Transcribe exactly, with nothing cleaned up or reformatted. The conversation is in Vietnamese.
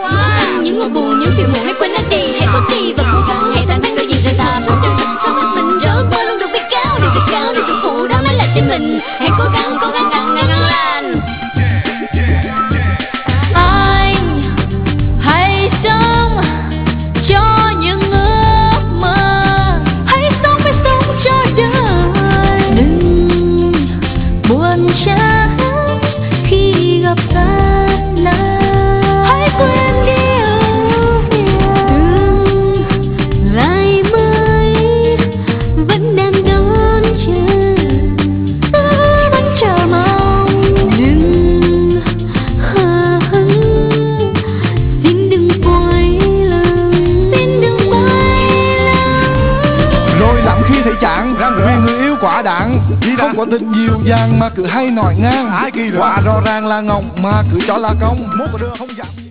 quá. Những nỗi buồn, những phiền muộn hãy quên nó đi, hãy bước đi và cố gắng, hãy thẳng thắn đối diện đời ta. Sống chân thật sống hết mình, giấc mơ luôn được biết cao, được biết cao, được tự phụ đó mới là chính mình. Hãy cố gắng, cố gắng gắng gắng gắng lên. Anh hãy sống cho những ước mơ, hãy sống hãy sống cho đời. Đừng buồn chán khi gặp gian nan, hãy quên đi ưu phiền. Tương lai mới vẫn đang đón chờ, vẫn chờ mong. Đừng hờ hững, xin đừng quay lưng, xin đừng quay lưng. Rồi lặng khi thấy chán, vì người yêu quá đáng. Không có tình dịu dàng mà cứ hay nói ngang. Quá rõ ràng là ngọng mà cứ cho là công. Mốt có đưa không dám.